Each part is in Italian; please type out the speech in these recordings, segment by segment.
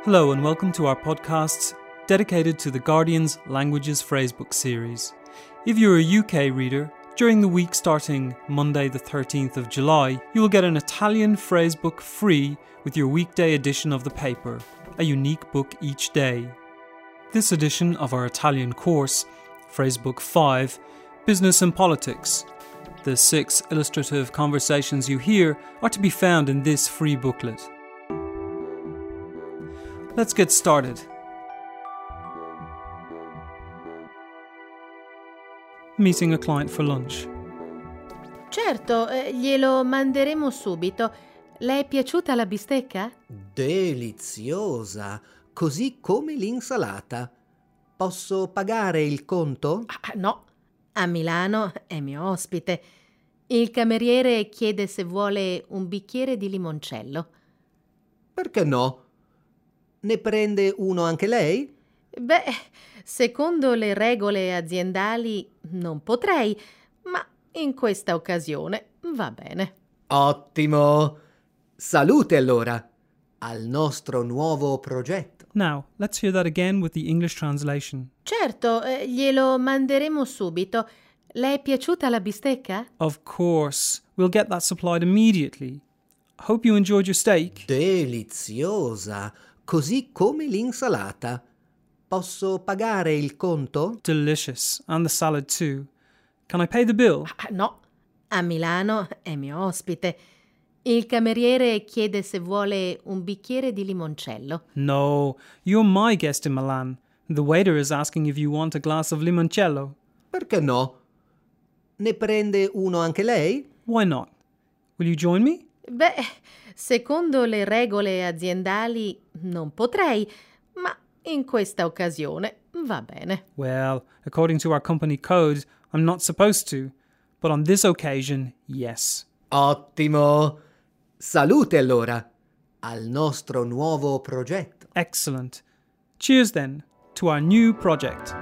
Hello and welcome to our podcasts dedicated to the Guardian's Languages Phrasebook series. If you're a UK reader, during the week starting Monday the 13th of July, you will get an Italian phrasebook free with your weekday edition of the paper, a unique book each day. This edition of our Italian course, Phrasebook 5, Business and Politics. The 6 illustrative conversations you hear are to be found in this free booklet. Let's get started. Meeting a client for lunch. Certo, glielo manderemo subito. Le è piaciuta la bistecca? Deliziosa, così come l'insalata. Posso pagare il conto? No, a Milano è mio ospite. Il cameriere chiede se vuole un bicchiere di limoncello. Perché no? Ne prende uno anche lei? Beh, secondo le regole aziendali non potrei, ma in questa occasione va bene. Ottimo! Salute allora al nostro nuovo progetto. Now, let's hear that again with the English translation. Certo, glielo manderemo subito. Le è piaciuta la bistecca? Of course, we'll get that supplied immediately. Hope you enjoyed your steak. Deliziosa, così come l'insalata. Posso pagare il conto? Delicious, and the salad too. Can I pay the bill? No, a Milano è mio ospite. Il cameriere chiede se vuole un bicchiere di limoncello. No, you're my guest in Milan. The waiter is asking if you want a glass of limoncello. Perché no? Ne prende uno anche lei? Why not? Will you join me? Beh, secondo le regole aziendali non potrei, ma in questa occasione va bene. Well, according to our company code, I'm not supposed to. But on this occasion, yes. Ottimo! Salute allora al nostro nuovo progetto. Excellent. Cheers then to our new project.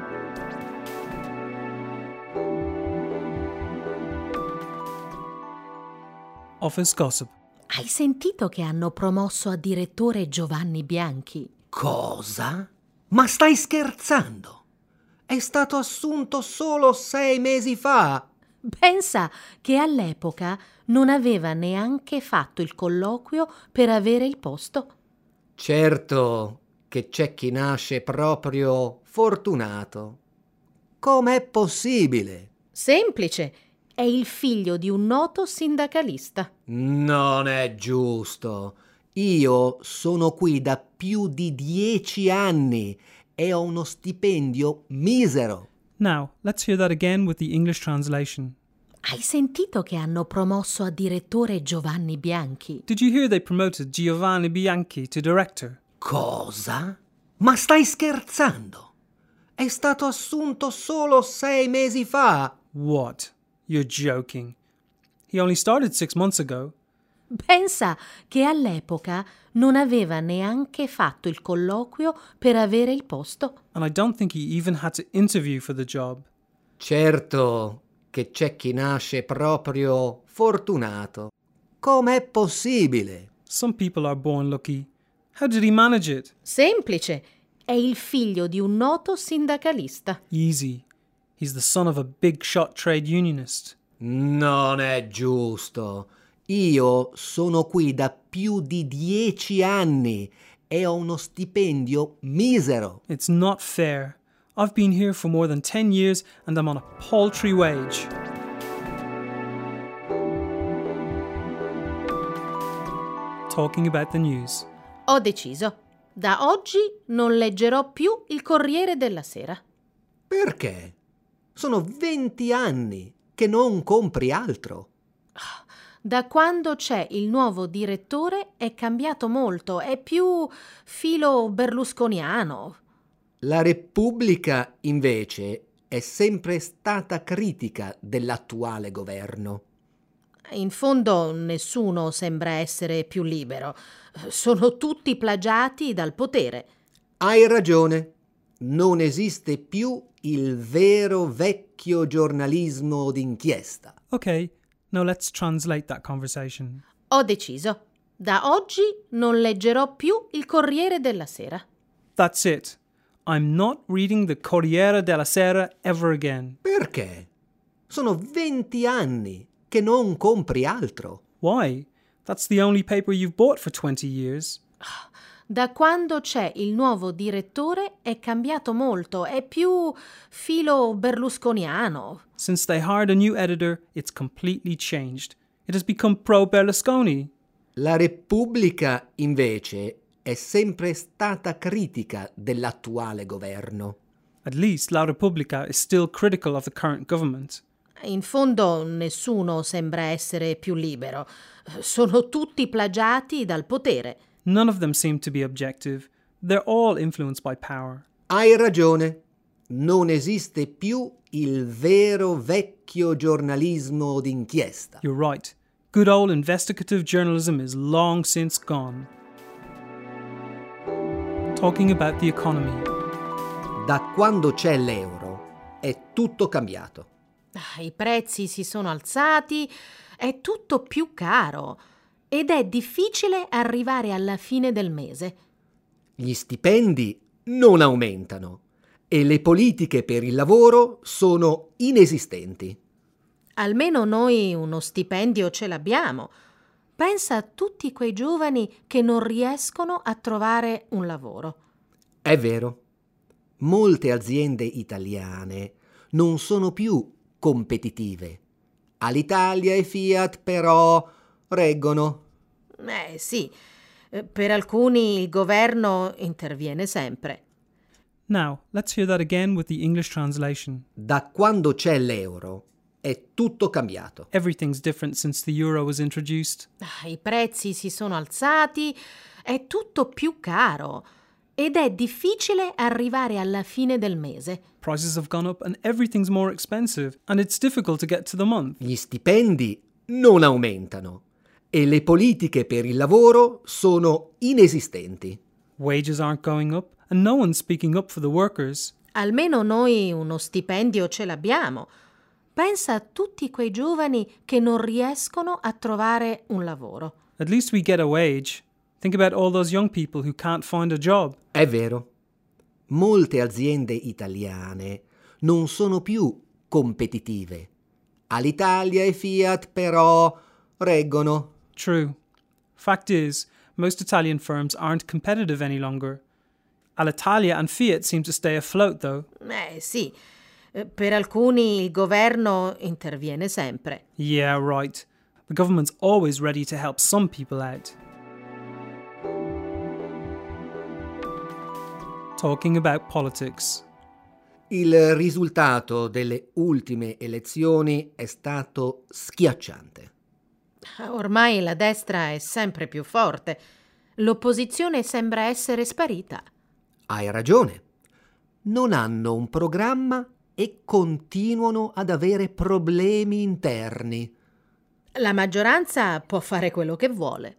Office gossip. Hai sentito che hanno promosso a direttore Giovanni Bianchi? Cosa? Ma stai scherzando? È stato assunto solo 6 mesi fa. Pensa che all'epoca non aveva neanche fatto il colloquio per avere il posto. Certo che c'è chi nasce proprio fortunato. Com'è possibile? Semplice, è il figlio di un noto sindacalista. Non è giusto. Io sono qui da più di 10 anni e ho uno stipendio misero. Now, let's hear that again with the English translation. Hai sentito che hanno promosso a direttore Giovanni Bianchi? Did you hear they promoted Giovanni Bianchi to director? Cosa? Ma stai scherzando? È stato assunto solo 6 mesi fa. What? You're joking. He only started 6 months ago. Pensa che all'epoca non aveva neanche fatto il colloquio per avere il posto. And I don't think he even had to interview for the job. Certo che c'è chi nasce proprio fortunato. Com'è possibile? Some people are born lucky. How did he manage it? Semplice, è il figlio di un noto sindacalista. Easy. He's the son of a big shot trade unionist. Non è giusto. Io sono qui da più di 10 anni e ho uno stipendio misero. It's not fair. I've been here for more than 10 years and I'm on a paltry wage. Talking about the news. Ho deciso. Da oggi non leggerò più il Corriere della Sera. Perché? Sono 20 anni che non compri altro. Da quando c'è il nuovo direttore è cambiato molto, è più filo berlusconiano. La Repubblica, invece, è sempre stata critica dell'attuale governo. In fondo nessuno sembra essere più libero. Sono tutti plagiati dal potere. Hai ragione. Non esiste più il vero vecchio giornalismo d'inchiesta. Okay, now let's translate that conversation. Ho deciso. Da oggi non leggerò più il Corriere della Sera. That's it. I'm not reading the Corriere della Sera ever again. Perché? Sono 20 anni che non compri altro. Why? That's the only paper you've bought for 20 years. Da quando c'è il nuovo direttore è cambiato molto, è più filo berlusconiano. Since they hired a new editor, it's completely changed. It has become pro-Berlusconi. La Repubblica, invece, è sempre stata critica dell'attuale governo. At least La Repubblica is still critical of the current government. In fondo nessuno sembra essere più libero. Sono tutti plagiati dal potere. None of them seem to be objective. They're all influenced by power. Hai ragione. Non esiste più il vero vecchio giornalismo d'inchiesta. You're right. Good old investigative journalism is long since gone. Talking about the economy. Da quando c'è l'euro è tutto cambiato. I prezzi si sono alzati, è tutto più caro ed è difficile arrivare alla fine del mese. Gli stipendi non aumentano e le politiche per il lavoro sono inesistenti. Almeno noi uno stipendio ce l'abbiamo. Pensa a tutti quei giovani che non riescono a trovare un lavoro. È vero. Molte aziende italiane non sono più competitive. Alitalia e Fiat però reggono. Sì, per alcuni il governo interviene sempre. Now, let's hear that again with the English translation. Da quando c'è l'euro è tutto cambiato. Everything's different since the euro was introduced. I prezzi si sono alzati, è tutto più caro ed è difficile arrivare alla fine del mese. Prices have gone up and everything's more expensive, and it's difficult to get to the month. Gli stipendi non aumentano e le politiche per il lavoro sono inesistenti. Wages aren't going up, and no one's speaking up for the workers. Almeno noi uno stipendio ce l'abbiamo. Pensa a tutti quei giovani che non riescono a trovare un lavoro. At least we get a wage. Think about all those young people who can't find a job. È vero. Molte aziende italiane non sono più competitive. Alitalia e Fiat però reggono. True. Fact is, most Italian firms aren't competitive any longer. Alitalia and Fiat seem to stay afloat, though. Sì, per alcuni il governo interviene sempre. Yeah, right. The government's always ready to help some people out. Talking about politics. Il risultato delle ultime elezioni è stato schiacciante. Ormai la destra è sempre più forte. L'opposizione sembra essere sparita. Hai ragione. Non hanno un programma e continuano ad avere problemi interni. La maggioranza può fare quello che vuole.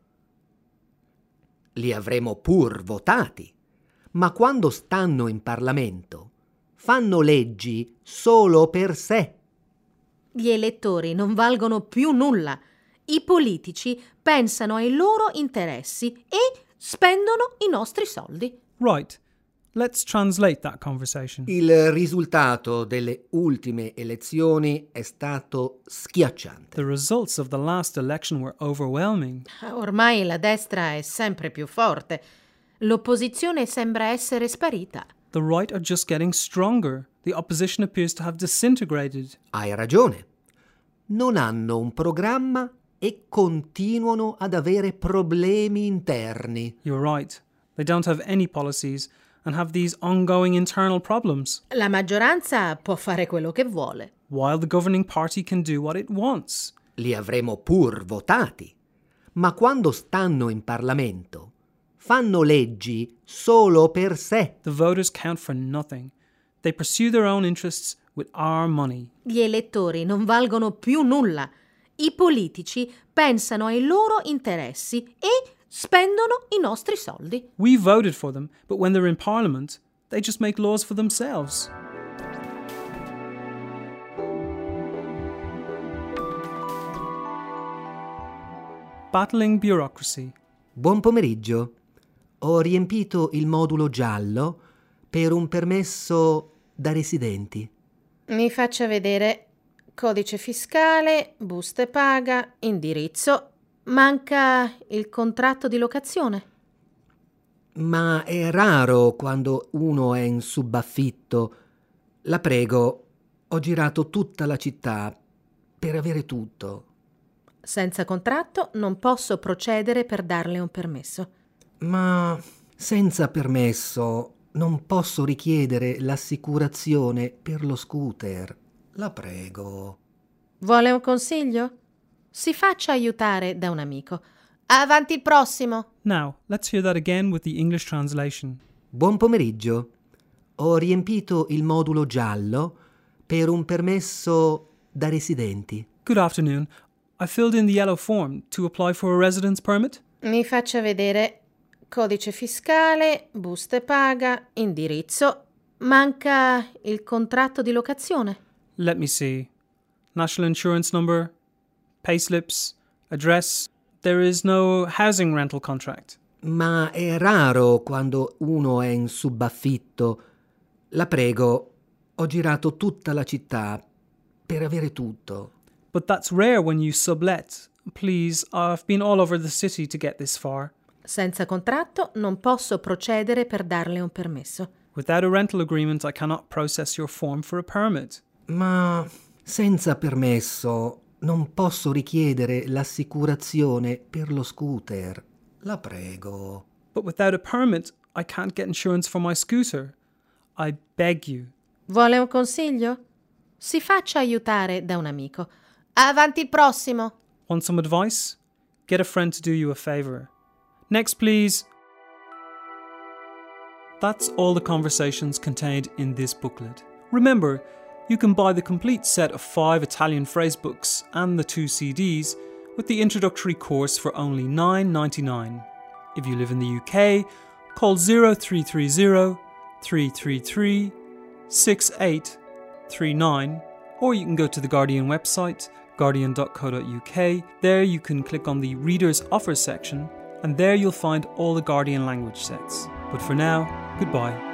Li avremo pur votati, ma quando stanno in Parlamento fanno leggi solo per sé. Gli elettori non valgono più nulla. I politici pensano ai loro interessi e spendono i nostri soldi. Right. Let's translate that conversation. Il risultato delle ultime elezioni è stato schiacciante. The results of the last election were overwhelming. Ormai la destra è sempre più forte. L'opposizione sembra essere sparita. The right are just getting stronger. The opposition appears to have disintegrated. Hai ragione. Non hanno un programma e continuano ad avere problemi interni. You're right. They don't have any policies and have these ongoing internal problems, La maggioranza può fare quello che vuole. while the governing party can do what it wants. Li avremo pur votati, ma quando stanno in Parlamento fanno leggi solo per sé. The voters count for nothing. They pursue their own interests with our money. Gli elettori non valgono più nulla. I politici pensano ai loro interessi e spendono i nostri soldi. We voted for them, but when they're in Parliament, they just make laws for themselves. Battling bureaucracy. Buon pomeriggio. Ho riempito il modulo giallo per un permesso da residenti. Mi faccia vedere codice fiscale, buste paga, indirizzo. Manca il contratto di locazione. Ma è raro quando uno è in subaffitto. La prego, ho girato tutta la città per avere tutto. Senza contratto non posso procedere per darle un permesso. Ma senza permesso non posso richiedere l'assicurazione per lo scooter. La prego. Vuole un consiglio? Si faccia aiutare da un amico. Avanti il prossimo! Now, let's hear that again with the English translation. Buon pomeriggio. Ho riempito il modulo giallo per un permesso da residenti. Good afternoon. I filled in the yellow form to apply for a residence permit. Mi faccia vedere codice fiscale, buste paga, indirizzo. Manca il contratto di locazione. Let me see. National insurance number, payslips, address. There is no housing rental contract. Ma è raro quando uno è in subaffitto. La prego, ho girato tutta la città per avere tutto. But that's rare when you sublet. Please, I've been all over the city to get this far. Senza contratto non posso procedere per darle un permesso. Without a rental agreement, I cannot process your form for a permit. Ma senza permesso non posso richiedere l'assicurazione per lo scooter. La prego. But without a permit, I can't get insurance for my scooter. I beg you. Vuole un consiglio? Si faccia aiutare da un amico. Avanti il prossimo! Want some advice? Get a friend to do you a favour. Next, please. That's all the conversations contained in this booklet. Remember, you can buy the complete set of 5 Italian phrase books and the 2 CDs with the introductory course for only $9.99. If you live in the UK, call 0330 333 6839, or you can go to the Guardian website, guardian.co.uk. There you can click on the Readers Offers section, and there you'll find all the Guardian language sets. But for now, goodbye.